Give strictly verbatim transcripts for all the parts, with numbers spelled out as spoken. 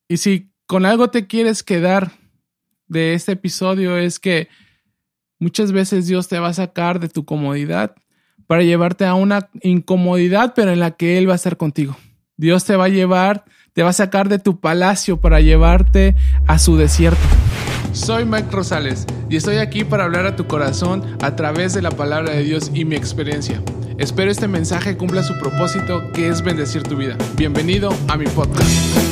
Y si con algo te quieres quedar de este episodio es que muchas veces Dios te va a sacar de tu comodidad para llevarte a una incomodidad, pero en la que Él va a estar contigo. Dios te va a llevar, te va a sacar de tu palacio para llevarte a su desierto. Soy Mike Rosales y estoy aquí para hablar a tu corazón a través de la palabra de Dios y mi experiencia. Espero este mensaje cumpla su propósito, que es bendecir tu vida. Bienvenido a mi podcast.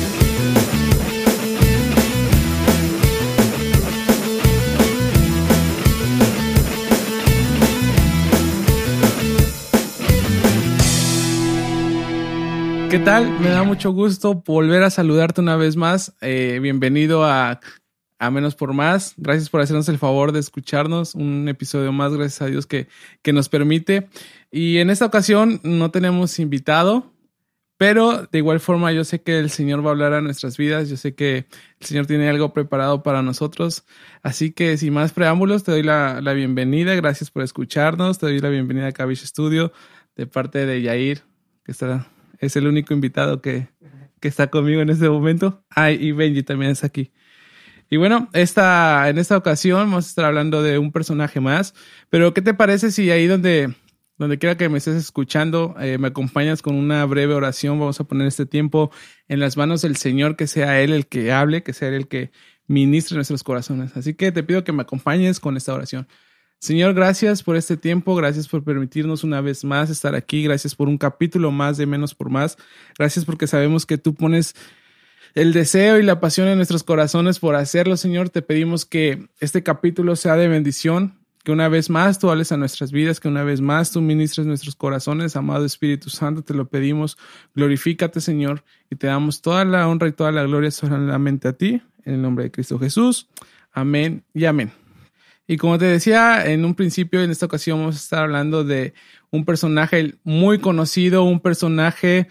¿Qué tal? Me da mucho gusto volver a saludarte una vez más. Eh, bienvenido a, a Menos por Más. Gracias por hacernos el favor de escucharnos. Un episodio más, gracias a Dios que, que nos permite. Y en esta ocasión no tenemos invitado, pero de igual forma yo sé que el Señor va a hablar a nuestras vidas. Yo sé que el Señor tiene algo preparado para nosotros. Así que sin más preámbulos, te doy la, la bienvenida. Gracias por escucharnos. Te doy la bienvenida a Cabish Studio de parte de Yair, que está... es el único invitado que, que está conmigo en este momento. Ah, y Benji también está aquí. Y bueno, esta, en esta ocasión vamos a estar hablando de un personaje más. Pero ¿qué te parece si ahí donde, donde quiera que me estés escuchando, eh, me acompañas con una breve oración? Vamos a poner este tiempo en las manos del Señor, que sea Él el que hable, que sea Él el que ministre nuestros corazones. Así que te pido que me acompañes con esta oración. Señor, gracias por este tiempo, gracias por permitirnos una vez más estar aquí, gracias por un capítulo más de Menos por Más, gracias porque sabemos que tú pones el deseo y la pasión en nuestros corazones por hacerlo, Señor. Te pedimos que este capítulo sea de bendición, que una vez más tú hables a nuestras vidas, que una vez más tú ministres nuestros corazones, amado Espíritu Santo, te lo pedimos. Glorifícate, Señor, y te damos toda la honra y toda la gloria solamente a ti, en el nombre de Cristo Jesús. Amén y amén. Y como te decía en un principio, en esta ocasión vamos a estar hablando de un personaje muy conocido, un personaje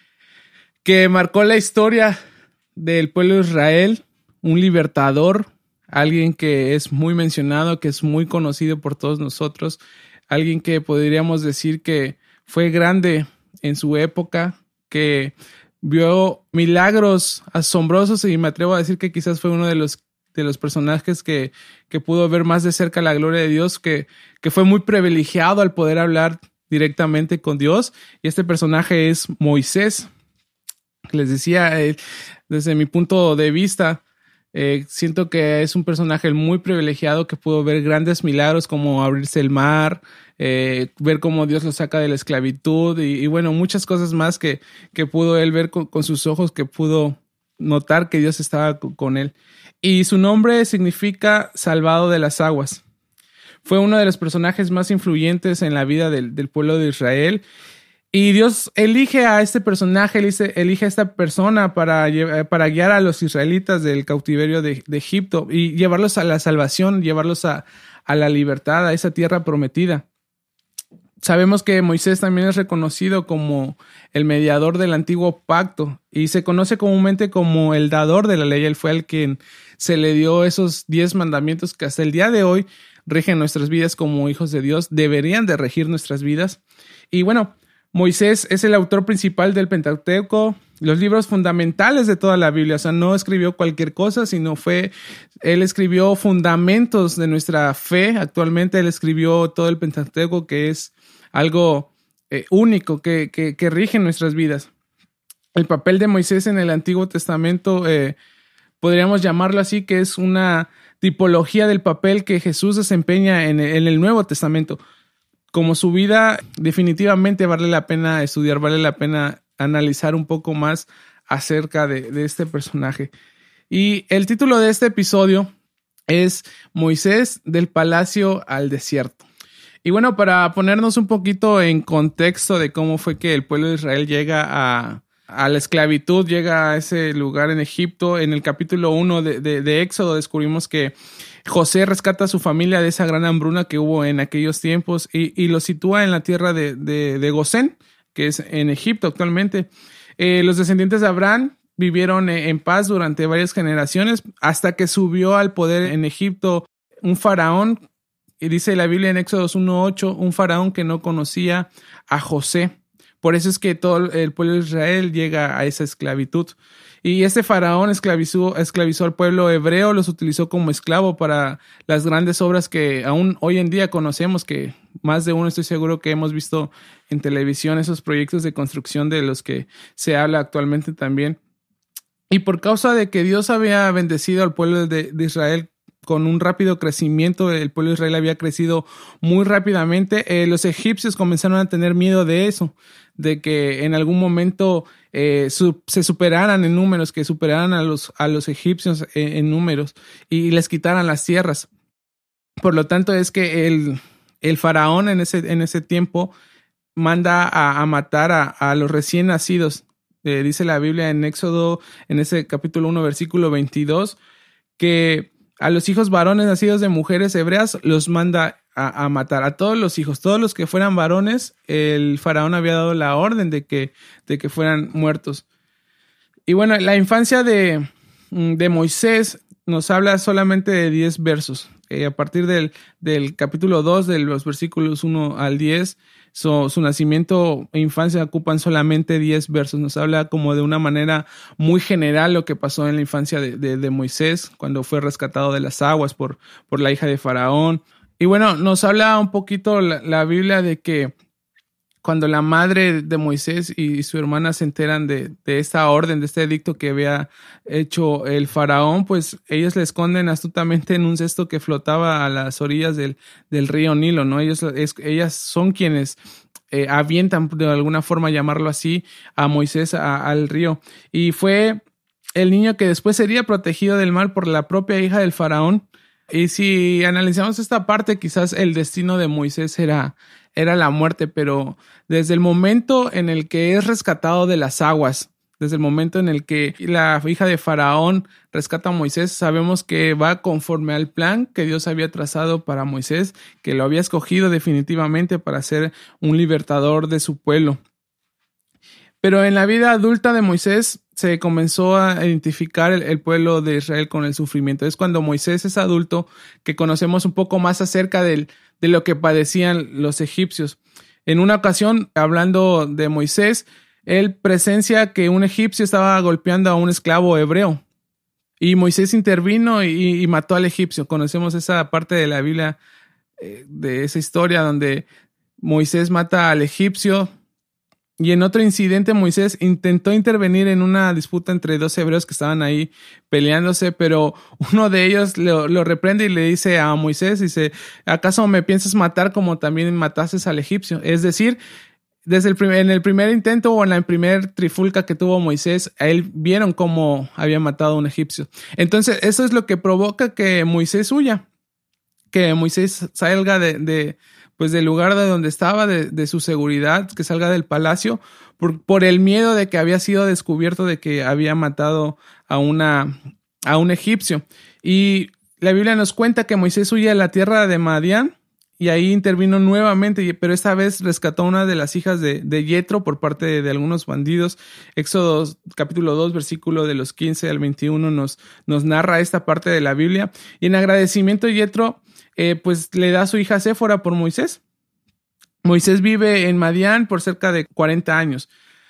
que marcó la historia del pueblo de Israel, un libertador, alguien que es muy mencionado, que es muy conocido por todos nosotros, alguien que podríamos decir que fue grande en su época, que vio milagros asombrosos y me atrevo a decir que quizás fue uno de los de los personajes que, que pudo ver más de cerca la gloria de Dios, que, que fue muy privilegiado al poder hablar directamente con Dios. Y este personaje es Moisés. Les decía, eh, desde mi punto de vista, eh, siento que es un personaje muy privilegiado que pudo ver grandes milagros como abrirse el mar, eh, ver cómo Dios lo saca de la esclavitud y, y bueno, muchas cosas más que, que pudo él ver con, con sus ojos, que pudo notar que Dios estaba con él. Y su nombre significa salvado de las aguas. Fue uno de los personajes más influyentes en la vida del, del pueblo de Israel. Y Dios elige a este personaje, elige, elige a esta persona para, para guiar a los israelitas del cautiverio de, de Egipto y llevarlos a la salvación, llevarlos a, a la libertad, a esa tierra prometida. Sabemos que Moisés también es reconocido como el mediador del antiguo pacto y se conoce comúnmente como el dador de la ley. Él fue el quien se le dio esos diez mandamientos que hasta el día de hoy rigen nuestras vidas como hijos de Dios, deberían de regir nuestras vidas. Y bueno, Moisés es el autor principal del Pentateuco, los libros fundamentales de toda la Biblia. O sea, no escribió cualquier cosa, sino fue, él escribió fundamentos de nuestra fe. Actualmente él escribió todo el Pentateuco, que es algo eh, único que, que, que rige nuestras vidas. El papel de Moisés en el Antiguo Testamento, eh, podríamos llamarlo así, que es una tipología del papel que Jesús desempeña en el, en el Nuevo Testamento. Como su vida, definitivamente vale la pena estudiar, vale la pena analizar un poco más acerca de, de este personaje. Y el título de este episodio es Moisés del palacio al desierto. Y bueno, para ponernos un poquito en contexto de cómo fue que el pueblo de Israel llega a, a la esclavitud, llega a ese lugar en Egipto, en el capítulo uno de, de, de Éxodo descubrimos que José rescata a su familia de esa gran hambruna que hubo en aquellos tiempos y, y lo sitúa en la tierra de, de, de Gosén, que es en Egipto actualmente. Eh, los descendientes de Abraham vivieron en paz durante varias generaciones hasta que subió al poder en Egipto un faraón. Y dice la Biblia en Éxodo uno ocho, un faraón que no conocía a José. Por eso es que todo el pueblo de Israel llega a esa esclavitud. Y este faraón esclavizó, esclavizó al pueblo hebreo, los utilizó como esclavo para las grandes obras que aún hoy en día conocemos, que más de uno estoy seguro que hemos visto en televisión, esos proyectos de construcción de los que se habla actualmente también. Y por causa de que Dios había bendecido al pueblo de, de Israel con un rápido crecimiento, el pueblo de Israel había crecido muy rápidamente, eh, los egipcios comenzaron a tener miedo de eso, de que en algún momento eh, su, se superaran en números, que superaran a los, a los egipcios en, en números y les quitaran las tierras. Por lo tanto, es que el, el faraón en ese, en ese tiempo manda a, a matar a, a los recién nacidos. Eh, dice la Biblia en Éxodo, en ese capítulo uno, versículo veintidós, que a los hijos varones nacidos de mujeres hebreas los manda a, a matar. A todos los hijos, todos los que fueran varones, el faraón había dado la orden de que, de que fueran muertos. Y bueno, la infancia de, de Moisés nos habla solamente de diez versos. Eh, a partir del, del capítulo dos, de los versículos uno al diez, So, su nacimiento e infancia ocupan solamente diez versos. Nos habla como de una manera muy general lo que pasó en la infancia de, de, de Moisés, cuando fue rescatado de las aguas por, por la hija de Faraón. Y bueno, nos habla un poquito la, la Biblia de que cuando la madre de Moisés y su hermana se enteran de, de esta orden, de este edicto que había hecho el faraón, pues ellos le esconden astutamente en un cesto que flotaba a las orillas del, del río Nilo, ¿no? Ellos, es, ellas son quienes eh, avientan, de alguna forma llamarlo así, a Moisés a, al río. Y fue el niño que después sería protegido del mal por la propia hija del faraón. Y si analizamos esta parte, quizás el destino de Moisés era, era la muerte, pero desde el momento en el que es rescatado de las aguas, desde el momento en el que la hija de Faraón rescata a Moisés, sabemos que va conforme al plan que Dios había trazado para Moisés, que lo había escogido definitivamente para ser un libertador de su pueblo. Pero en la vida adulta de Moisés se comenzó a identificar el, el pueblo de Israel con el sufrimiento. Es cuando Moisés es adulto que conocemos un poco más acerca del, de lo que padecían los egipcios. En una ocasión, hablando de Moisés, él presencia que un egipcio estaba golpeando a un esclavo hebreo. Y Moisés intervino y, y mató al egipcio. Conocemos esa parte de la Biblia, eh, de esa historia donde Moisés mata al egipcio. Y en otro incidente, Moisés intentó intervenir en una disputa entre dos hebreos que estaban ahí peleándose, pero uno de ellos lo, lo reprende y le dice a Moisés, dice, ¿acaso me piensas matar como también mataste al egipcio? Es decir, desde el primer, en el primer intento o en la primer trifulca que tuvo Moisés, a él vieron cómo había matado a un egipcio. Entonces, eso es lo que provoca que Moisés huya, que Moisés salga de... de pues del lugar de donde estaba, de, de su seguridad, que salga del palacio, por, por el miedo de que había sido descubierto de que había matado a, una, a un egipcio. Y la Biblia nos cuenta que Moisés huye a la tierra de Madián y ahí intervino nuevamente, pero esta vez rescató a una de las hijas de, de Yetro por parte de, de algunos bandidos. Éxodo capítulo dos, versículo de los quince al veintiuno nos, nos narra esta parte de la Biblia. Y en agradecimiento Yetro Eh, pues le da a su hija Séfora por Moisés. Moisés vive en Madián por cerca de cuarenta años.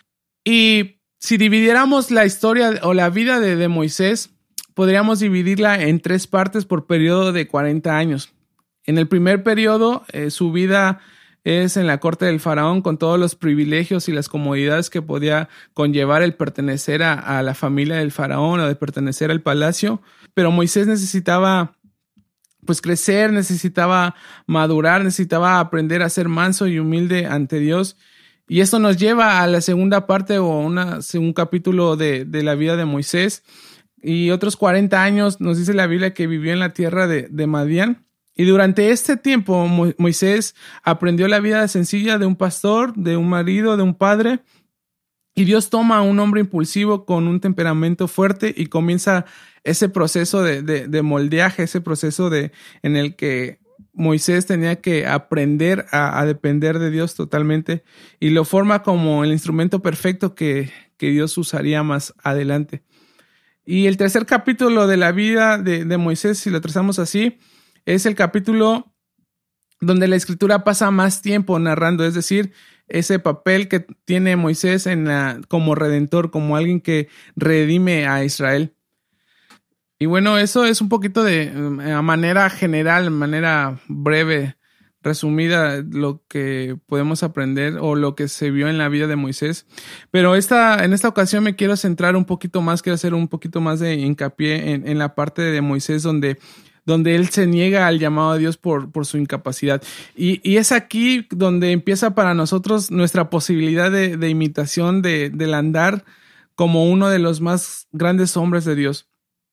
Y si dividiéramos la historia o la vida de, de Moisés, podríamos dividirla en tres partes por periodo de cuarenta años. En el primer periodo, eh, su vida es en la corte del faraón con todos los privilegios y las comodidades que podía conllevar el pertenecer a, a la familia del faraón o de pertenecer al palacio. Pero Moisés necesitaba pues crecer, necesitaba madurar, necesitaba aprender a ser manso y humilde ante Dios. Y esto nos lleva a la segunda parte o una, un capítulo de, de la vida de Moisés. Y otros cuarenta años nos dice la Biblia que vivió en la tierra de, de Madián. Y durante este tiempo Mo- Moisés aprendió la vida sencilla de un pastor, de un marido, de un padre. Y Dios toma a un hombre impulsivo con un temperamento fuerte y comienza ese proceso de, de, de moldeaje, ese proceso de, en el que Moisés tenía que aprender a, a depender de Dios totalmente y lo forma como el instrumento perfecto que, que Dios usaría más adelante. Y el tercer capítulo de la vida de, de Moisés, si lo trazamos así, es el capítulo donde la escritura pasa más tiempo narrando, es decir, ese papel que tiene Moisés en la, como redentor, como alguien que redime a Israel. Y bueno, eso es un poquito de a manera general, manera breve, resumida, lo que podemos aprender o lo que se vio en la vida de Moisés. Pero esta, en esta ocasión me quiero centrar un poquito más, quiero hacer un poquito más de hincapié en, en la parte de Moisés donde, donde él se niega al llamado de Dios por, por su incapacidad. Y, y es aquí donde empieza para nosotros nuestra posibilidad de, de imitación, de, del andar como uno de los más grandes hombres de Dios.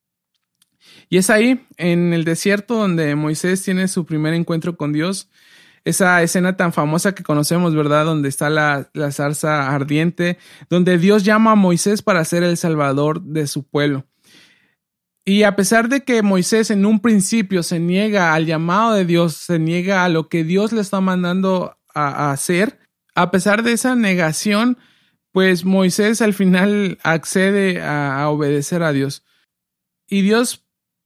Y es ahí, en el desierto, donde Moisés tiene su primer encuentro con Dios. Esa escena tan famosa que conocemos, ¿verdad? Donde está la, la zarza ardiente, donde Dios llama a Moisés para ser el salvador de su pueblo. Y a pesar de que Moisés en un principio se niega al llamado de Dios, se niega a lo que Dios le está mandando a, a hacer, a pesar de esa negación, pues Moisés al final accede a, a obedecer a Dios. Y Dios,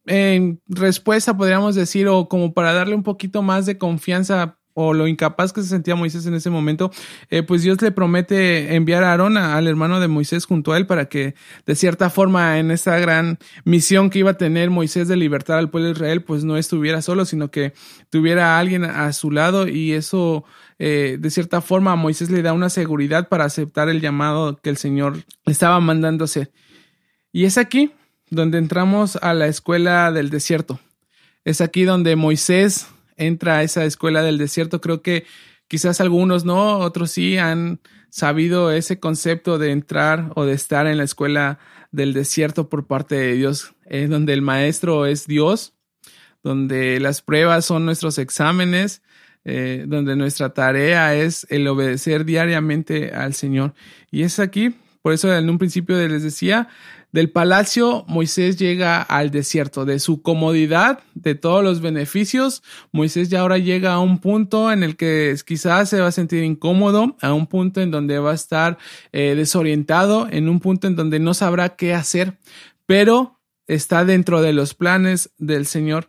en respuesta, podríamos decir, o como para darle un poquito más de confianza o lo incapaz que se sentía Moisés en ese momento, eh, pues Dios le promete enviar a Aarón, a, al hermano de Moisés, junto a él, para que de cierta forma en esta gran misión que iba a tener Moisés de libertar al pueblo de Israel, pues no estuviera solo, sino que tuviera a alguien a su lado, y eso eh, de cierta forma a Moisés le da una seguridad para aceptar el llamado que el Señor le estaba mandando hacer. Y es aquí donde entramos a la escuela del desierto. Es aquí donde Moisés entra a esa escuela del desierto. Creo que quizás algunos no, otros sí han sabido ese concepto de entrar o de estar en la escuela del desierto por parte de Dios, es donde el maestro es Dios, donde las pruebas son nuestros exámenes, eh, donde nuestra tarea es el obedecer diariamente al Señor. Y es aquí, por eso en un principio les decía, del palacio Moisés llega al desierto, de su comodidad, de todos los beneficios. Moisés ya ahora llega a un punto en el que quizás se va a sentir incómodo, a un punto en donde va a estar eh, desorientado, en un punto en donde no sabrá qué hacer, pero está dentro de los planes del Señor.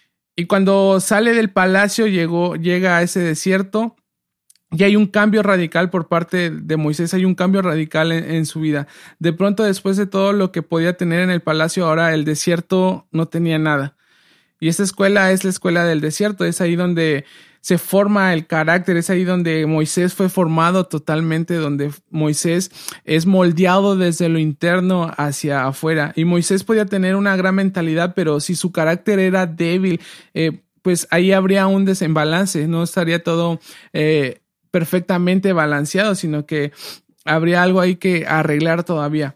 Y cuando sale del palacio, llegó, llega a ese desierto. Y hay un cambio radical por parte de Moisés, hay un cambio radical en, en su vida. De pronto, después de todo lo que podía tener en el palacio, ahora el desierto no tenía nada. Y esta escuela es la escuela del desierto, es ahí donde se forma el carácter, es ahí donde Moisés fue formado totalmente, donde Moisés es moldeado desde lo interno hacia afuera. Y Moisés podía tener una gran mentalidad, pero si su carácter era débil, eh, pues ahí habría un desembalance, no estaría todo eh, perfectamente balanceado, sino que habría algo ahí que arreglar todavía.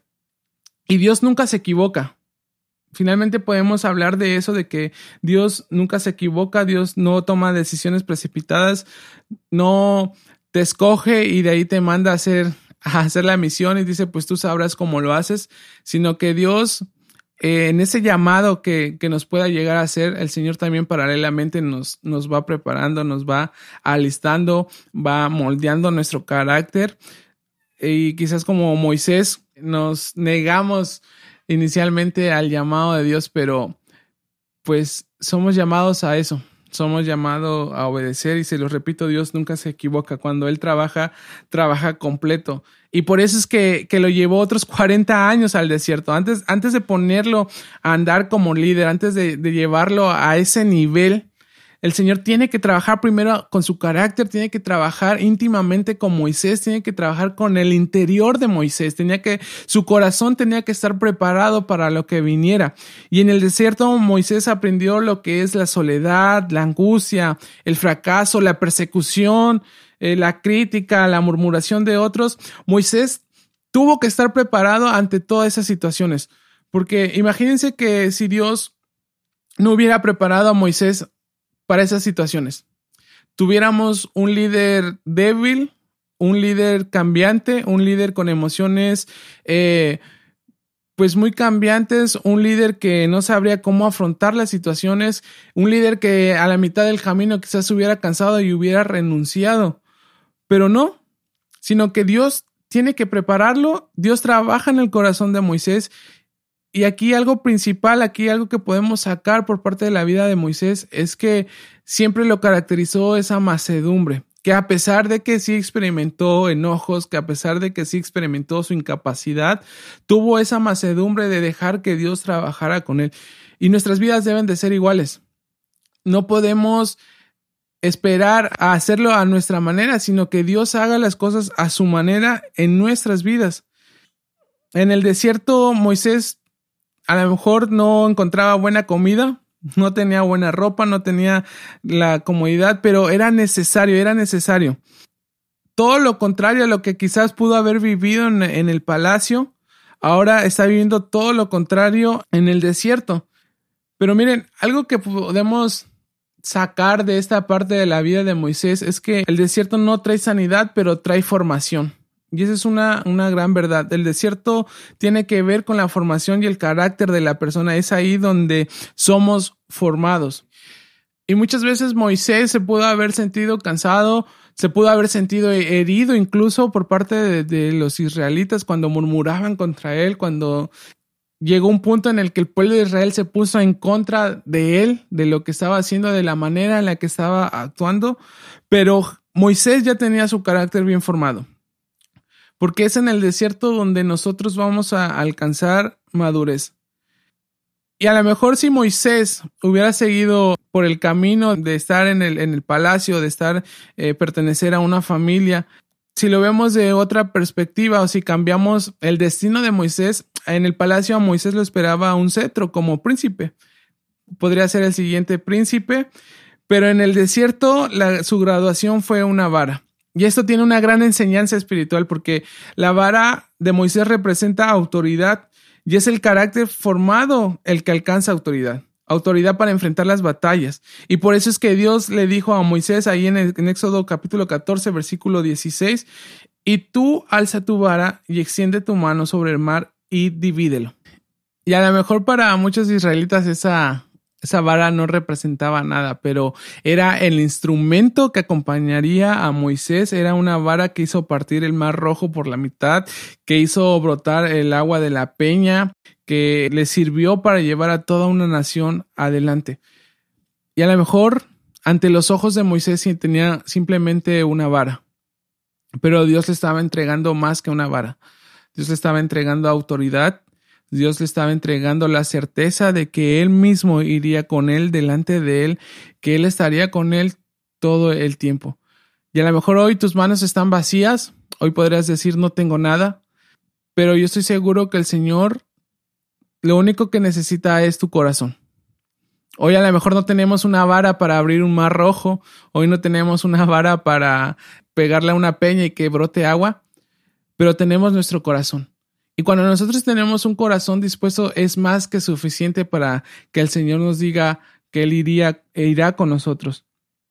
Y Dios nunca se equivoca. Finalmente podemos hablar de eso, de que Dios nunca se equivoca, Dios no toma decisiones precipitadas, no te escoge y de ahí te manda a hacer, a hacer la misión y dice, pues tú sabrás cómo lo haces, sino que Dios, eh, en ese llamado que, que nos pueda llegar a hacer, el Señor también paralelamente nos, nos va preparando, nos va alistando, va moldeando nuestro carácter. Y quizás como Moisés nos negamos inicialmente al llamado de Dios, pero pues somos llamados a eso, somos llamados a obedecer y se los repito, Dios nunca se equivoca. Cuando Él trabaja, trabaja completo. Y por eso es que, que lo llevó otros cuarenta años al desierto. Antes, antes de ponerlo a andar como líder, antes de, de llevarlo a ese nivel, el Señor tiene que trabajar primero con su carácter, tiene que trabajar íntimamente con Moisés, tiene que trabajar con el interior de Moisés, tenía que, su corazón tenía que estar preparado para lo que viniera. Y en el desierto Moisés aprendió lo que es la soledad, la angustia, el fracaso, la persecución, eh, la crítica, la murmuración de otros. Moisés tuvo que estar preparado ante todas esas situaciones, porque imagínense que si Dios no hubiera preparado a Moisés para esas situaciones, tuviéramos un líder débil, un líder cambiante, un líder con emociones eh, pues muy cambiantes, un líder que no sabría cómo afrontar las situaciones, un líder que a la mitad del camino quizás se hubiera cansado y hubiera renunciado, pero no, sino que Dios tiene que prepararlo. Dios trabaja en el corazón de Moisés. Y aquí algo principal, aquí algo que podemos sacar por parte de la vida de Moisés es que siempre lo caracterizó esa mansedumbre, que a pesar de que sí experimentó enojos, que a pesar de que sí experimentó su incapacidad, tuvo esa mansedumbre de dejar que Dios trabajara con él. Y nuestras vidas deben de ser iguales. No podemos esperar a hacerlo a nuestra manera, sino que Dios haga las cosas a su manera en nuestras vidas. En el desierto, Moisés a lo mejor no encontraba buena comida, no tenía buena ropa, no tenía la comodidad, pero era necesario, era necesario. Todo lo contrario a lo que quizás pudo haber vivido en, en el palacio, ahora está viviendo todo lo contrario en el desierto. Pero miren, algo que podemos sacar de esta parte de la vida de Moisés es que el desierto no trae sanidad, pero trae formación. Y esa es una, una gran verdad. El desierto tiene que ver con la formación y el carácter de la persona. Es ahí donde somos formados. Y muchas veces Moisés se pudo haber sentido cansado, se pudo haber sentido herido incluso por parte de, de los israelitas cuando murmuraban contra él, cuando llegó un punto en el que el pueblo de Israel se puso en contra de él, de lo que estaba haciendo, de la manera en la que estaba actuando. Pero Moisés ya tenía su carácter bien formado. Porque es en el desierto donde nosotros vamos a alcanzar madurez. Y a lo mejor si Moisés hubiera seguido por el camino de estar en el, en el palacio, de estar, eh, pertenecer a una familia, si lo vemos de otra perspectiva o si cambiamos el destino de Moisés, en el palacio a Moisés lo esperaba un cetro como príncipe. Podría ser el siguiente príncipe, pero en el desierto la, su graduación fue una vara. Y esto tiene una gran enseñanza espiritual porque la vara de Moisés representa autoridad y es el carácter formado el que alcanza autoridad. Autoridad para enfrentar las batallas. Y por eso es que Dios le dijo a Moisés ahí en, el, en Éxodo capítulo catorce, versículo dieciséis, y tú alza tu vara y extiende tu mano sobre el mar y divídelo. Y a lo mejor para muchos israelitas esa... Esa vara no representaba nada, pero era el instrumento que acompañaría a Moisés. Era una vara que hizo partir el mar Rojo por la mitad, que hizo brotar el agua de la peña, que le sirvió para llevar a toda una nación adelante. Y a lo mejor ante los ojos de Moisés tenía simplemente una vara, pero Dios le estaba entregando más que una vara. Dios le estaba entregando autoridad. Dios le estaba entregando la certeza de que Él mismo iría con él, delante de él, que Él estaría con él todo el tiempo. Y a lo mejor hoy tus manos están vacías, hoy podrías decir no tengo nada, pero yo estoy seguro que el Señor lo único que necesita es tu corazón. Hoy a lo mejor no tenemos una vara para abrir un mar rojo, hoy no tenemos una vara para pegarle a una peña y que brote agua, pero tenemos nuestro corazón. Y cuando nosotros tenemos un corazón dispuesto, es más que suficiente para que el Señor nos diga que Él iría, irá con nosotros.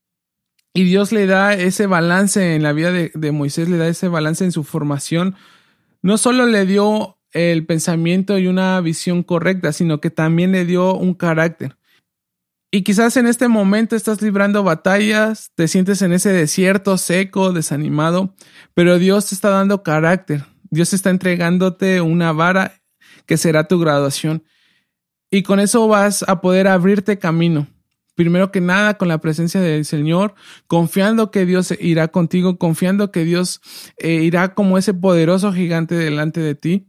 Y Dios le da ese balance en la vida de, de Moisés, le da ese balance en su formación. No solo le dio el pensamiento y una visión correcta, sino que también le dio un carácter. Y quizás en este momento estás librando batallas, te sientes en ese desierto seco, desanimado, pero Dios te está dando carácter. Dios está entregándote una vara que será tu graduación. Y con eso vas a poder abrirte camino. Primero que nada, con la presencia del Señor, confiando que Dios irá contigo, confiando que Dios eh, irá como ese poderoso gigante delante de ti.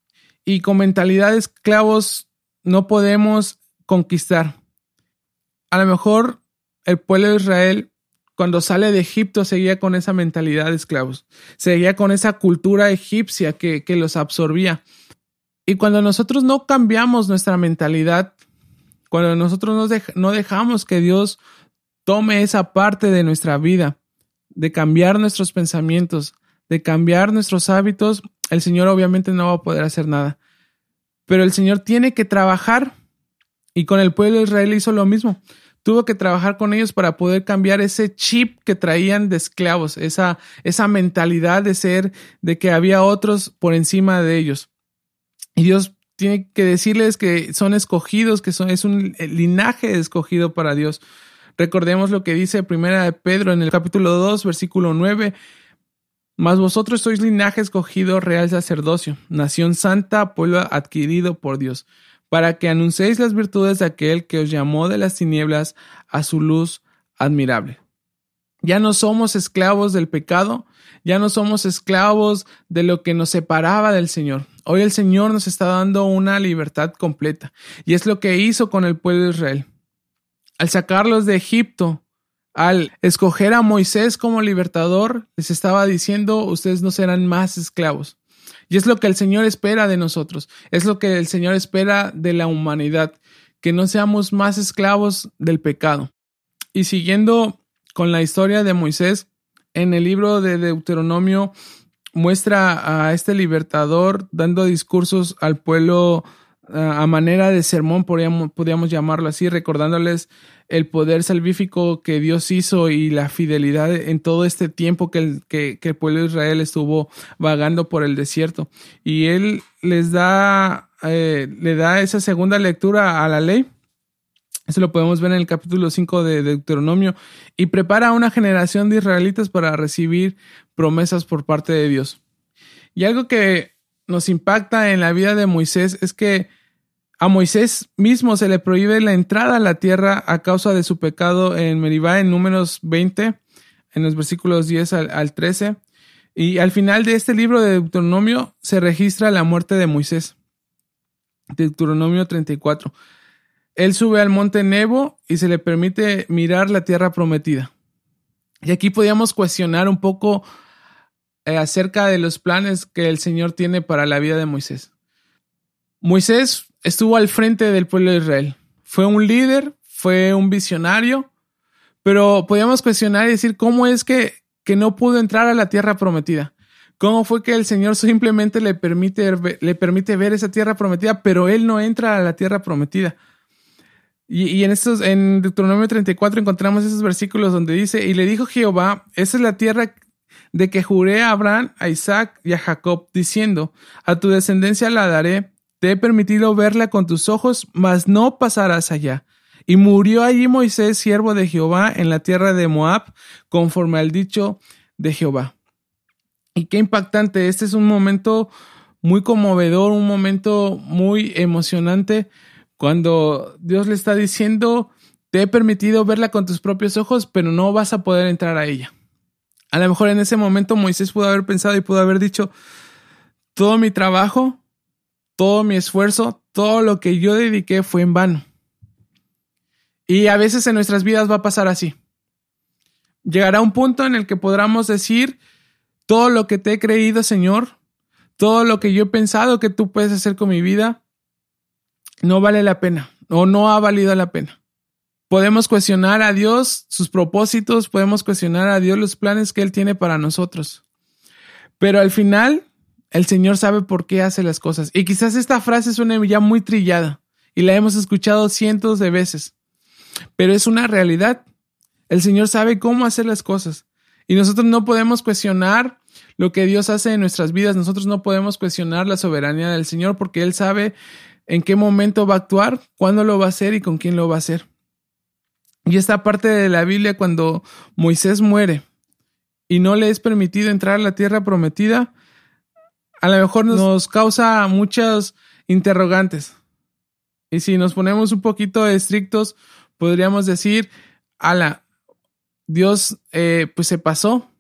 Y con mentalidad de esclavos no podemos conquistar. A lo mejor el pueblo de Israel, cuando sale de Egipto, seguía con esa mentalidad de esclavos. Seguía con esa cultura egipcia que, que los absorbía. Y cuando nosotros no cambiamos nuestra mentalidad, cuando nosotros no, dej- no dejamos que Dios tome esa parte de nuestra vida, de cambiar nuestros pensamientos, de cambiar nuestros hábitos, el Señor obviamente no va a poder hacer nada. Pero el Señor tiene que trabajar, y con el pueblo de Israel hizo lo mismo. Tuvo que trabajar con ellos para poder cambiar ese chip que traían de esclavos, esa, esa mentalidad de ser, de que había otros por encima de ellos. Y Dios tiene que decirles que son escogidos, que son, es un linaje escogido para Dios. Recordemos lo que dice Primera de Pedro en el capítulo dos, versículo nueve. Mas vosotros sois linaje escogido, real sacerdocio, nación santa, pueblo adquirido por Dios, para que anunciéis las virtudes de aquel que os llamó de las tinieblas a su luz admirable. Ya no somos esclavos del pecado, ya no somos esclavos de lo que nos separaba del Señor. Hoy el Señor nos está dando una libertad completa, y es lo que hizo con el pueblo de Israel. Al sacarlos de Egipto, al escoger a Moisés como libertador, les estaba diciendo: ustedes no serán más esclavos. Y es lo que el Señor espera de nosotros, es lo que el Señor espera de la humanidad, que no seamos más esclavos del pecado. Y siguiendo con la historia de Moisés, en el libro de Deuteronomio muestra a este libertador dando discursos al pueblo a manera de sermón, podríamos, podríamos llamarlo así, recordándoles el poder salvífico que Dios hizo y la fidelidad en todo este tiempo que el, que, que el pueblo de Israel estuvo vagando por el desierto. Y él les da, eh, le da esa segunda lectura a la ley. Eso lo podemos ver en el capítulo cinco de Deuteronomio, y prepara a una generación de israelitas para recibir promesas por parte de Dios. Y algo que nos impacta en la vida de Moisés es que a Moisés mismo se le prohíbe la entrada a la tierra a causa de su pecado en Meribá, en Números veinte, en los versículos diez al, al trece. Y al final de este libro de Deuteronomio se registra la muerte de Moisés. Deuteronomio treinta y cuatro. Él sube al monte Nebo y se le permite mirar la tierra prometida. Y aquí podíamos cuestionar un poco eh, acerca de los planes que el Señor tiene para la vida de Moisés. Moisés estuvo al frente del pueblo de Israel. Fue un líder, fue un visionario, pero podíamos cuestionar y decir cómo es que, que no pudo entrar a la tierra prometida. ¿Cómo fue que el Señor simplemente le permite, le permite ver esa tierra prometida, pero él no entra a la tierra prometida? Y, y en estos, en Deuteronomio treinta y cuatro encontramos esos versículos donde dice: y le dijo Jehová, esa es la tierra de que juré a Abraham, a Isaac y a Jacob, diciendo: a tu descendencia la daré, te he permitido verla con tus ojos, mas no pasarás allá. Y murió allí Moisés, siervo de Jehová, en la tierra de Moab, conforme al dicho de Jehová. Y qué impactante, este es un momento muy conmovedor, un momento muy emocionante, cuando Dios le está diciendo: te he permitido verla con tus propios ojos, pero no vas a poder entrar a ella. A lo mejor en ese momento Moisés pudo haber pensado y pudo haber dicho: todo mi trabajo, todo mi esfuerzo, todo lo que yo dediqué fue en vano. Y a veces en nuestras vidas va a pasar así. Llegará un punto en el que podamos decir: todo lo que te he creído, Señor, todo lo que yo he pensado que tú puedes hacer con mi vida, no vale la pena o no ha valido la pena. Podemos cuestionar a Dios sus propósitos, podemos cuestionar a Dios los planes que Él tiene para nosotros. Pero al final, el Señor sabe por qué hace las cosas. Y quizás esta frase suene ya muy trillada y la hemos escuchado cientos de veces, pero es una realidad. El Señor sabe cómo hacer las cosas y nosotros no podemos cuestionar lo que Dios hace en nuestras vidas. Nosotros no podemos cuestionar la soberanía del Señor, porque Él sabe en qué momento va a actuar, cuándo lo va a hacer y con quién lo va a hacer. Y esta parte de la Biblia, cuando Moisés muere y no le es permitido entrar a la tierra prometida, a lo mejor nos, nos causa muchas interrogantes. Y si nos ponemos un poquito estrictos, podríamos decir: ala, Dios eh, pues se pasó.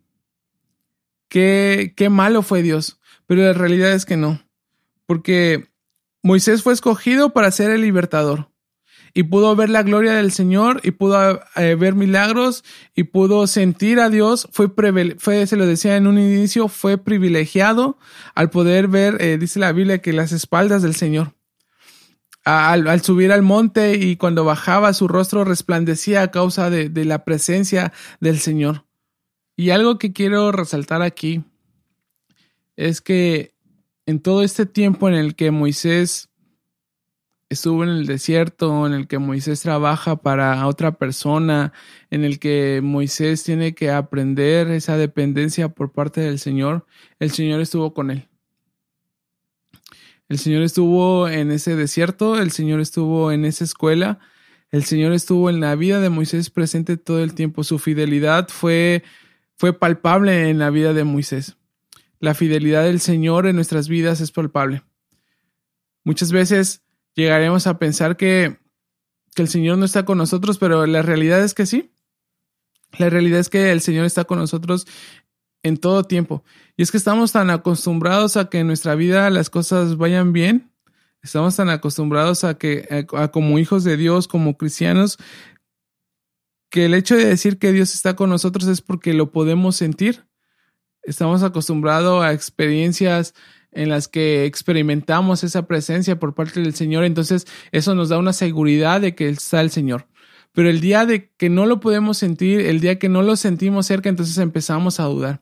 Qué, qué malo fue Dios. Pero la realidad es que no. Porque Moisés fue escogido para ser el libertador. Y pudo ver la gloria del Señor, y pudo eh, ver milagros, y pudo sentir a Dios. Fue, fue, se lo decía en un inicio, fue privilegiado al poder ver, eh, dice la Biblia, que las espaldas del Señor. Al, al subir al monte, y cuando bajaba, su rostro resplandecía a causa de, de la presencia del Señor. Y algo que quiero resaltar aquí es que en todo este tiempo en el que Moisés estuvo en el desierto, en el que Moisés trabaja para otra persona, en el que Moisés tiene que aprender esa dependencia por parte del Señor, el Señor estuvo con él. El Señor estuvo en ese desierto, el Señor estuvo en esa escuela, el Señor estuvo en la vida de Moisés presente todo el tiempo. Su fidelidad fue, fue palpable en la vida de Moisés. La fidelidad del Señor en nuestras vidas es palpable. Muchas veces llegaremos a pensar que, que el Señor no está con nosotros, pero la realidad es que sí. La realidad es que el Señor está con nosotros en todo tiempo. Y es que estamos tan acostumbrados a que en nuestra vida las cosas vayan bien. Estamos tan acostumbrados a que, a, a como hijos de Dios, como cristianos, que el hecho de decir que Dios está con nosotros es porque lo podemos sentir. Estamos acostumbrados a experiencias en las que experimentamos esa presencia por parte del Señor. Entonces eso nos da una seguridad de que está el Señor. Pero el día de que no lo podemos sentir, el día que no lo sentimos cerca, entonces empezamos a dudar.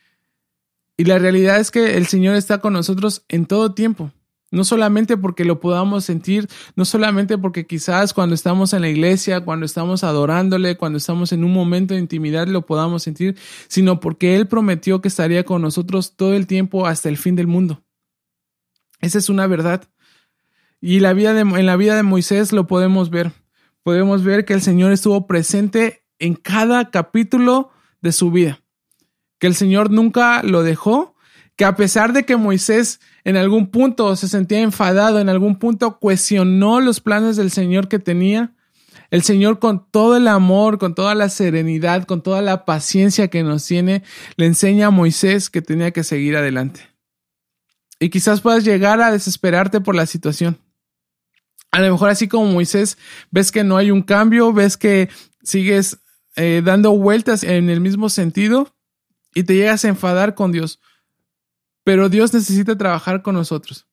Y la realidad es que el Señor está con nosotros en todo tiempo. No solamente porque lo podamos sentir, no solamente porque quizás cuando estamos en la iglesia, cuando estamos adorándole, cuando estamos en un momento de intimidad lo podamos sentir, sino porque Él prometió que estaría con nosotros todo el tiempo hasta el fin del mundo. Esa es una verdad. Y la vida de, en la vida de Moisés lo podemos ver. Podemos ver que el Señor estuvo presente en cada capítulo de su vida. Que el Señor nunca lo dejó, que a pesar de que Moisés en algún punto se sentía enfadado, en algún punto cuestionó los planes del Señor que tenía, el Señor con todo el amor, con toda la serenidad, con toda la paciencia que nos tiene, le enseña a Moisés que tenía que seguir adelante. Y quizás puedas llegar a desesperarte por la situación. A lo mejor así como Moisés, ves que no hay un cambio, ves que sigues eh, dando vueltas en el mismo sentido y te llegas a enfadar con Dios. Pero Dios necesita trabajar con nosotros.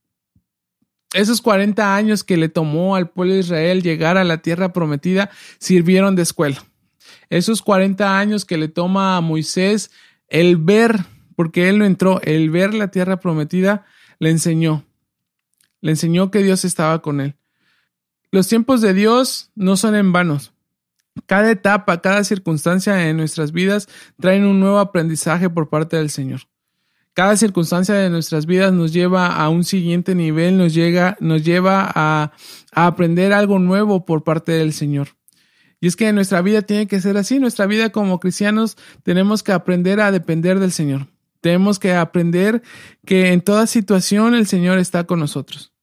Esos cuarenta años que le tomó al pueblo de Israel llegar a la tierra prometida sirvieron de escuela. Esos cuarenta años que le toma a Moisés el ver, porque él no entró, el ver la tierra prometida, le enseñó. Le enseñó que Dios estaba con él. Los tiempos de Dios no son en vanos. Cada etapa, cada circunstancia en nuestras vidas traen un nuevo aprendizaje por parte del Señor. Cada circunstancia de nuestras vidas nos lleva a un siguiente nivel, nos, llega, nos lleva a, a aprender algo nuevo por parte del Señor. Y es que nuestra vida tiene que ser así. Nuestra vida como cristianos tenemos que aprender a depender del Señor. Tenemos que aprender que en toda situación el Señor está con nosotros.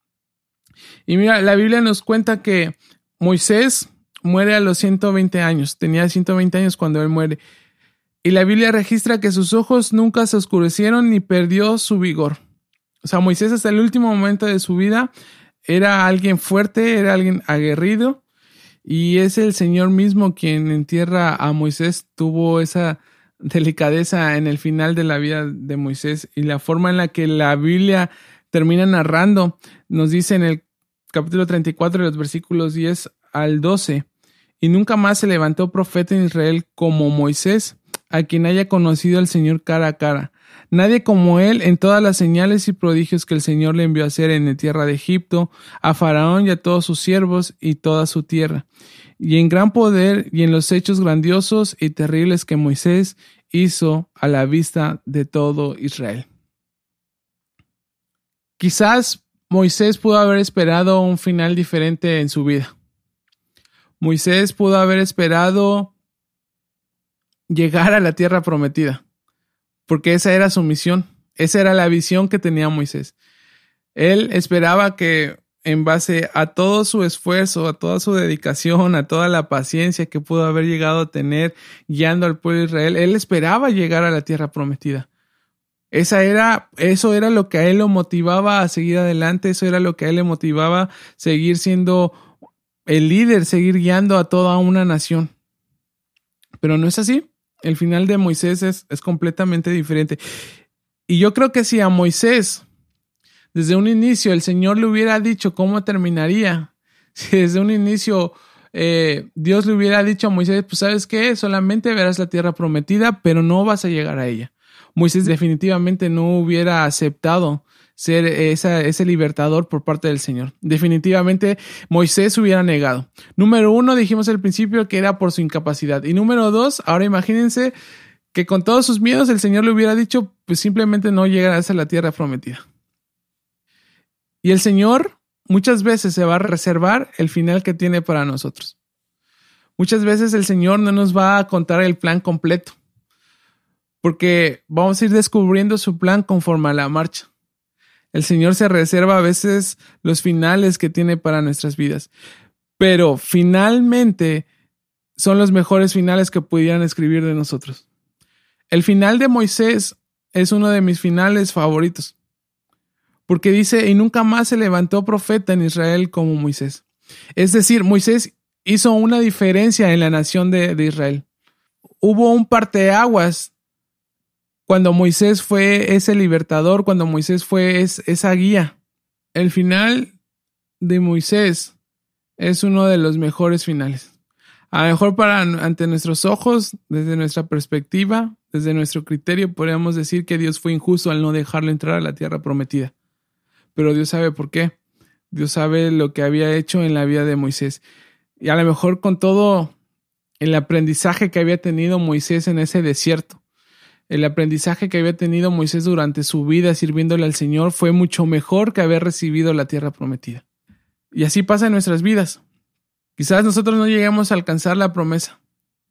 Y mira, la Biblia nos cuenta que Moisés muere a los ciento veinte años. Tenía ciento veinte años cuando él muere. Y la Biblia registra que sus ojos nunca se oscurecieron ni perdió su vigor. O sea, Moisés hasta el último momento de su vida era alguien fuerte, era alguien aguerrido. Y es el Señor mismo quien entierra a Moisés. Tuvo esa delicadeza en el final de la vida de Moisés. Y la forma en la que la Biblia termina narrando nos dice en el capítulo treinta y cuatro, de los versículos diez al doce. Y nunca más se levantó profeta en Israel como Moisés, a quien haya conocido al Señor cara a cara. Nadie como él en todas las señales y prodigios que el Señor le envió a hacer en la tierra de Egipto, a Faraón y a todos sus siervos y toda su tierra. Y en gran poder y en los hechos grandiosos y terribles que Moisés hizo a la vista de todo Israel. Quizás Moisés pudo haber esperado un final diferente en su vida. Moisés pudo haber esperado llegar a la tierra prometida, porque esa era su misión, esa era la visión que tenía Moisés. Él esperaba que en base a todo su esfuerzo, a toda su dedicación, a toda la paciencia que pudo haber llegado a tener guiando al pueblo de Israel, él esperaba llegar a la tierra prometida. Esa era, eso era lo que a él lo motivaba a seguir adelante, eso era lo que a él le motivaba a seguir siendo el líder, seguir guiando a toda una nación. Pero no es así. El final de Moisés es, es completamente diferente. Y yo creo que si a Moisés, desde un inicio, el Señor le hubiera dicho cómo terminaría, si desde un inicio eh, Dios le hubiera dicho a Moisés, pues ¿sabes qué? Solamente verás la tierra prometida, pero no vas a llegar a ella. Moisés definitivamente no hubiera aceptado ser esa, ese libertador por parte del Señor. Definitivamente Moisés hubiera negado. Número uno, dijimos al principio que era por su incapacidad. Y número dos, ahora imagínense que con todos sus miedos el Señor le hubiera dicho, pues simplemente no llegarás a la tierra prometida. Y el Señor muchas veces se va a reservar el final que tiene para nosotros. Muchas veces el Señor no nos va a contar el plan completo, porque vamos a ir descubriendo su plan conforme a la marcha. El Señor se reserva a veces los finales que tiene para nuestras vidas. Pero finalmente son los mejores finales que pudieran escribir de nosotros. El final de Moisés es uno de mis finales favoritos, porque dice, y nunca más se levantó profeta en Israel como Moisés. Es decir, Moisés hizo una diferencia en la nación de, de Israel. Hubo un parteaguas cuando Moisés fue ese libertador, cuando Moisés fue es, esa guía. El final de Moisés es uno de los mejores finales. A lo mejor para ante nuestros ojos, desde nuestra perspectiva, desde nuestro criterio, podríamos decir que Dios fue injusto al no dejarlo entrar a la tierra prometida. Pero Dios sabe por qué. Dios sabe lo que había hecho en la vida de Moisés. Y a lo mejor con todo el aprendizaje que había tenido Moisés en ese desierto, el aprendizaje que había tenido Moisés durante su vida sirviéndole al Señor fue mucho mejor que haber recibido la tierra prometida. Y así pasa en nuestras vidas. Quizás nosotros no lleguemos a alcanzar la promesa.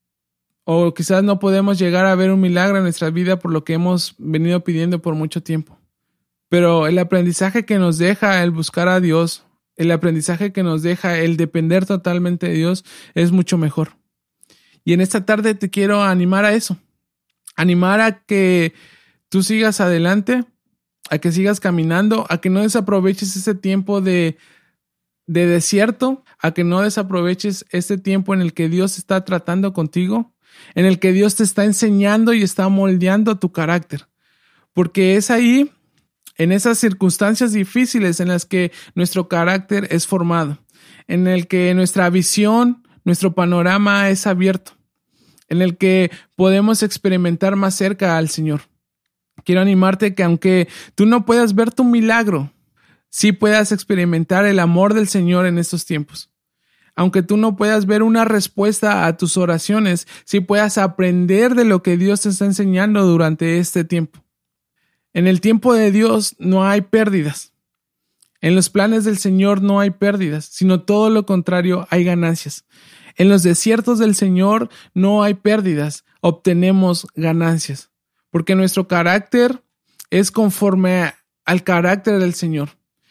O quizás no podemos llegar a ver un milagro en nuestra vida por lo que hemos venido pidiendo por mucho tiempo. Pero el aprendizaje que nos deja el buscar a Dios, el aprendizaje que nos deja el depender totalmente de Dios es mucho mejor. Y en esta tarde te quiero animar a eso. Animar a que tú sigas adelante, a que sigas caminando, a que no desaproveches ese tiempo de, de desierto, a que no desaproveches este tiempo en el que Dios está tratando contigo, en el que Dios te está enseñando y está moldeando tu carácter. Porque es ahí, en esas circunstancias difíciles en las que nuestro carácter es formado, en el que nuestra visión, nuestro panorama es abierto, en el que podemos experimentar más cerca al Señor. Quiero animarte que aunque tú no puedas ver tu milagro, sí puedas experimentar el amor del Señor en estos tiempos. Aunque tú no puedas ver una respuesta a tus oraciones, sí puedas aprender de lo que Dios te está enseñando durante este tiempo. En el tiempo de Dios no hay pérdidas. En los planes del Señor no hay pérdidas, sino todo lo contrario, hay ganancias. En los desiertos del Señor no hay pérdidas, obtenemos ganancias, porque nuestro carácter es conforme al carácter del Señor.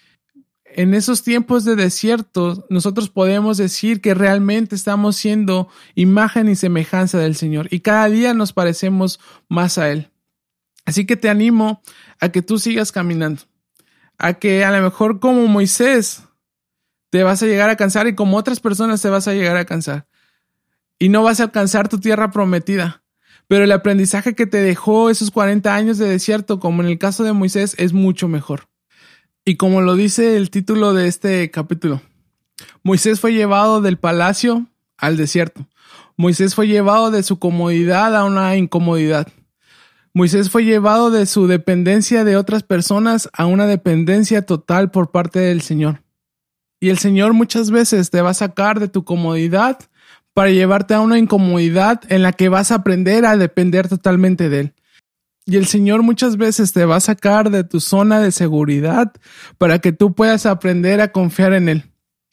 En esos tiempos de desierto, nosotros podemos decir que realmente estamos siendo imagen y semejanza del Señor, y cada día nos parecemos más a Él. Así que te animo a que tú sigas caminando, a que a lo mejor como Moisés te vas a llegar a cansar y como otras personas te vas a llegar a cansar. Y no vas a alcanzar tu tierra prometida. Pero el aprendizaje que te dejó esos cuarenta años de desierto, como en el caso de Moisés, es mucho mejor. Y como lo dice el título de este capítulo, Moisés fue llevado del palacio al desierto. Moisés fue llevado de su comodidad a una incomodidad. Moisés fue llevado de su dependencia de otras personas a una dependencia total por parte del Señor. Y el Señor muchas veces te va a sacar de tu comodidad para llevarte a una incomodidad en la que vas a aprender a depender totalmente de Él. Y el Señor muchas veces te va a sacar de tu zona de seguridad para que tú puedas aprender a confiar en Él.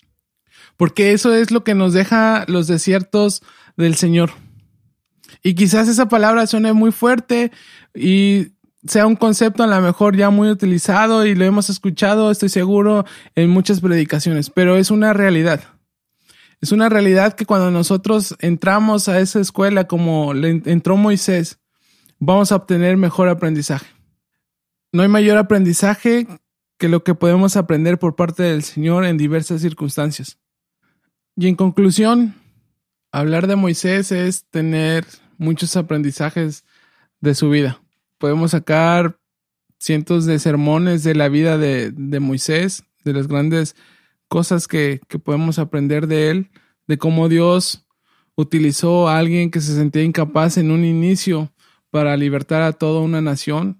Porque eso es lo que nos deja los desiertos del Señor. Y quizás esa palabra suene muy fuerte y sea un concepto a lo mejor ya muy utilizado y lo hemos escuchado, estoy seguro, en muchas predicaciones, pero es una realidad. Es una realidad que cuando nosotros entramos a esa escuela como le entró Moisés, vamos a obtener mejor aprendizaje. No hay mayor aprendizaje que lo que podemos aprender por parte del Señor en diversas circunstancias. Y en conclusión, hablar de Moisés es tener muchos aprendizajes de su vida. Podemos sacar cientos de sermones de la vida de, de Moisés, de las grandes cosas que, que podemos aprender de él, de cómo Dios utilizó a alguien que se sentía incapaz en un inicio para libertar a toda una nación,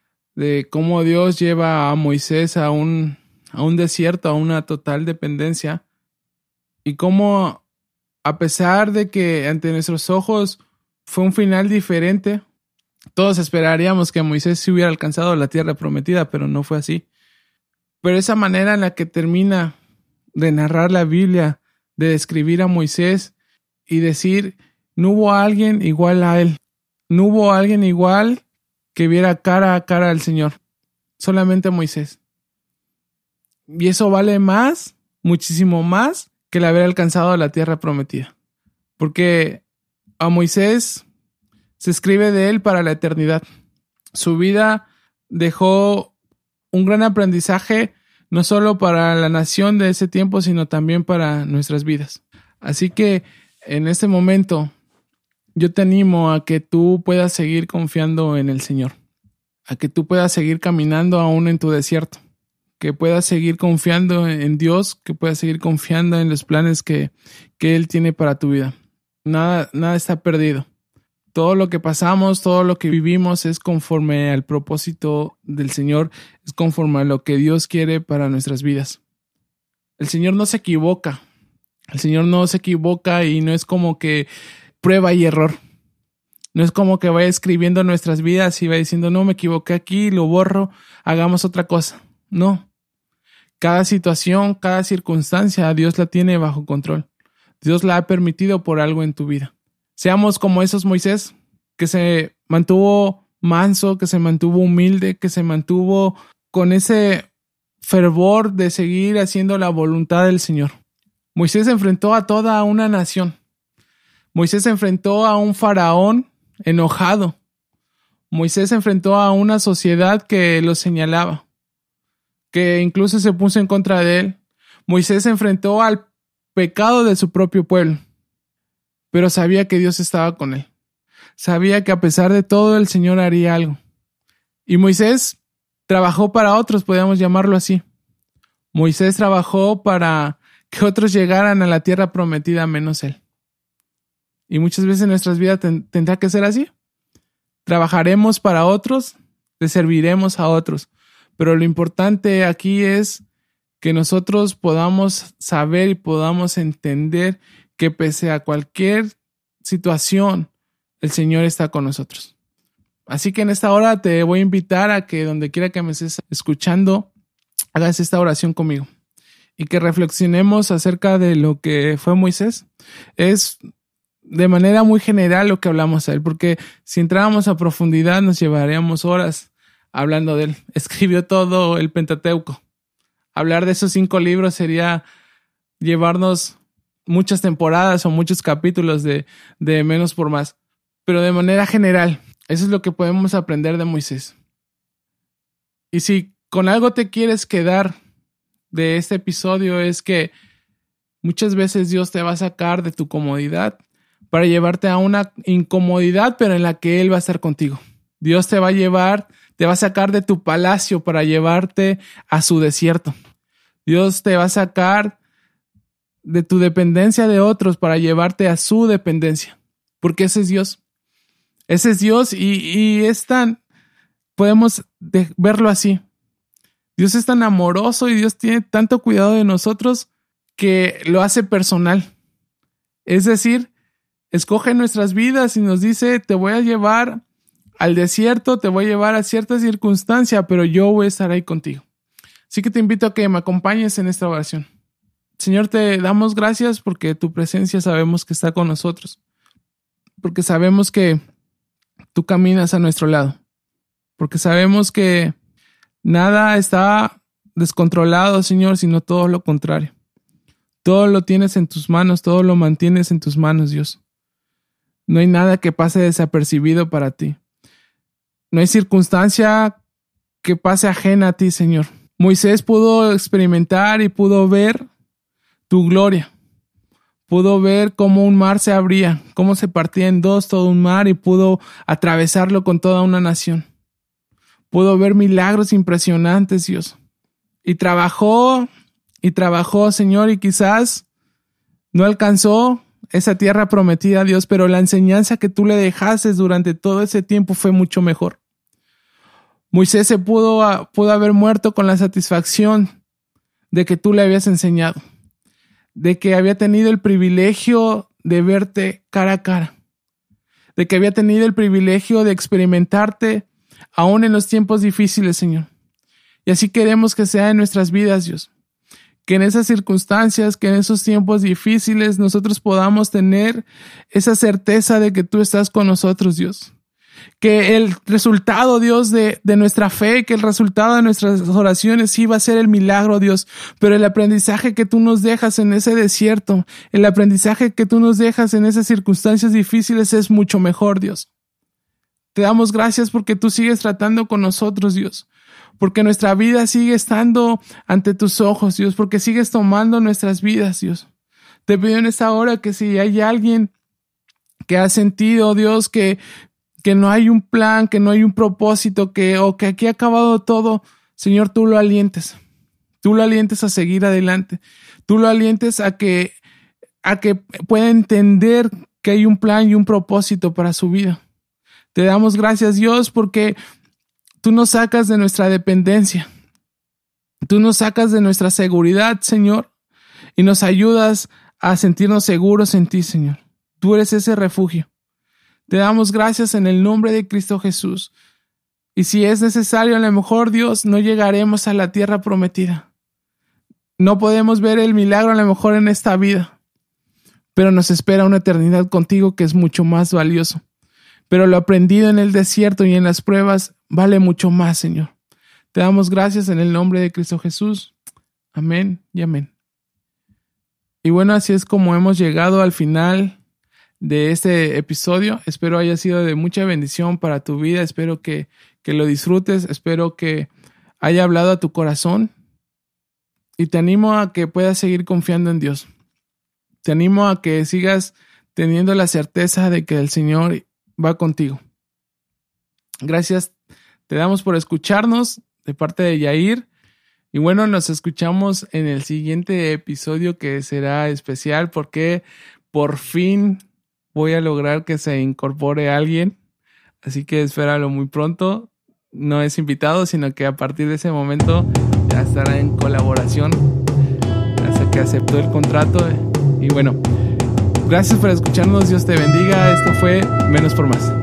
de cómo Dios lleva a Moisés a un, a un desierto, a una total dependencia, y cómo, a pesar de que ante nuestros ojos fue un final diferente, todos esperaríamos que Moisés se hubiera alcanzado la tierra prometida, pero no fue así. Pero esa manera en la que termina de narrar la Biblia, de describir a Moisés y decir, no hubo alguien igual a él. No hubo alguien igual que viera cara a cara al Señor. Solamente Moisés. Y eso vale más, muchísimo más, que el haber alcanzado la tierra prometida. Porque a Moisés se escribe de él para la eternidad. Su vida dejó un gran aprendizaje, no solo para la nación de ese tiempo, sino también para nuestras vidas. Así que en este momento yo te animo a que tú puedas seguir confiando en el Señor, a que tú puedas seguir caminando aún en tu desierto, que puedas seguir confiando en Dios, que puedas seguir confiando en los planes que, que Él tiene para tu vida. Nada, nada está perdido. Todo lo que pasamos, todo lo que vivimos es conforme al propósito del Señor, es conforme a lo que Dios quiere para nuestras vidas. El Señor no se equivoca. El Señor no se equivoca y no es como que prueba y error. No es como que vaya escribiendo nuestras vidas y va diciendo, no, me equivoqué aquí, lo borro, hagamos otra cosa. No. Cada situación, cada circunstancia, Dios la tiene bajo control. Dios la ha permitido por algo en tu vida. Seamos como esos Moisés, que se mantuvo manso, que se mantuvo humilde, que se mantuvo con ese fervor de seguir haciendo la voluntad del Señor. Moisés enfrentó a toda una nación. Moisés enfrentó a un faraón enojado. Moisés enfrentó a una sociedad que lo señalaba, que incluso se puso en contra de él. Moisés enfrentó al pecado de su propio pueblo. Pero sabía que Dios estaba con él. Sabía que a pesar de todo el Señor haría algo. Y Moisés trabajó para otros, podríamos llamarlo así. Moisés trabajó para que otros llegaran a la tierra prometida menos él. Y muchas veces en nuestras vidas ten- tendrá que ser así. Trabajaremos para otros, le serviremos a otros. Pero lo importante aquí es que nosotros podamos saber y podamos entender que pese a cualquier situación, el Señor está con nosotros. Así que en esta hora te voy a invitar a que donde quiera que me estés escuchando, hagas esta oración conmigo y que reflexionemos acerca de lo que fue Moisés. Es de manera muy general lo que hablamos a él, porque si entráramos a profundidad nos llevaríamos horas hablando de él. Escribió todo el Pentateuco. Hablar de esos cinco libros sería llevarnos muchas temporadas o muchos capítulos de, de menos por más. Pero de manera general, eso es lo que podemos aprender de Moisés. Y si con algo te quieres quedar de este episodio es que muchas veces Dios te va a sacar de tu comodidad para llevarte a una incomodidad, pero en la que Él va a estar contigo. Dios te va a llevar, te va a sacar de tu palacio para llevarte a su desierto. Dios te va a sacar de tu dependencia de otros para llevarte a su dependencia. Porque ese es Dios. Ese es Dios y, y es tan, podemos de, verlo así. Dios es tan amoroso y Dios tiene tanto cuidado de nosotros que lo hace personal. Es decir, escoge nuestras vidas y nos dice, te voy a llevar al desierto, te voy a llevar a cierta circunstancia, pero yo voy a estar ahí contigo. Así que te invito a que me acompañes en esta oración. Señor, te damos gracias porque tu presencia sabemos que está con nosotros, porque sabemos que tú caminas a nuestro lado, porque sabemos que nada está descontrolado, Señor, sino todo lo contrario. Todo lo tienes en tus manos, todo lo mantienes en tus manos, Dios. No hay nada que pase desapercibido para ti. No hay circunstancia que pase ajena a ti, Señor. Moisés pudo experimentar y pudo ver tu gloria. Pudo ver cómo un mar se abría, cómo se partía en dos todo un mar y pudo atravesarlo con toda una nación. Pudo ver milagros impresionantes, Dios. Y trabajó, y trabajó, Señor, y quizás no alcanzó esa tierra prometida, Dios, pero la enseñanza que tú le dejaste durante todo ese tiempo fue mucho mejor. Moisés se pudo, pudo haber muerto con la satisfacción de que tú le habías enseñado, de que había tenido el privilegio de verte cara a cara, de que había tenido el privilegio de experimentarte aún en los tiempos difíciles, Señor. Y así queremos que sea en nuestras vidas, Dios. Que en esas circunstancias, que en esos tiempos difíciles nosotros podamos tener esa certeza de que tú estás con nosotros, Dios. que el resultado, Dios, de, de nuestra fe, que el resultado de nuestras oraciones sí va a ser el milagro, Dios, pero el aprendizaje que tú nos dejas en ese desierto, el aprendizaje que tú nos dejas en esas circunstancias difíciles es mucho mejor, Dios. Te damos gracias porque tú sigues tratando con nosotros, Dios, porque nuestra vida sigue estando ante tus ojos, Dios, porque sigues tomando nuestras vidas, Dios. Te pido en esta hora que si hay alguien que ha sentido, Dios, que que no hay un plan, que no hay un propósito, que, o que aquí ha acabado todo, Señor, tú lo alientes. Tú lo alientes a seguir adelante. Tú lo alientes a que, a que pueda entender que hay un plan y un propósito para su vida. Te damos gracias, Dios, porque tú nos sacas de nuestra dependencia. Tú nos sacas de nuestra seguridad, Señor, y nos ayudas a sentirnos seguros en ti, Señor. Tú eres ese refugio. Te damos gracias en el nombre de Cristo Jesús. Y si es necesario, a lo mejor, Dios, no llegaremos a la tierra prometida. No podemos ver el milagro a lo mejor en esta vida, pero nos espera una eternidad contigo que es mucho más valioso. Pero lo aprendido en el desierto y en las pruebas vale mucho más, Señor. Te damos gracias en el nombre de Cristo Jesús. Amén y amén. Y bueno, así es como hemos llegado al final de este episodio. Espero haya sido de mucha bendición para tu vida. Espero que, que lo disfrutes. Espero que haya hablado a tu corazón. Y te animo a que puedas seguir confiando en Dios. Te animo a que sigas teniendo la certeza de que el Señor va contigo. Gracias. Te damos por escucharnos de parte de Yair. Y bueno, nos escuchamos en el siguiente episodio que será especial porque por fin voy a lograr que se incorpore alguien, así que espéralo muy pronto. No es invitado, sino que a partir de ese momento ya estará en colaboración hasta que aceptó el contrato. Y bueno, gracias por escucharnos. Dios te bendiga. Esto fue Menos por Más.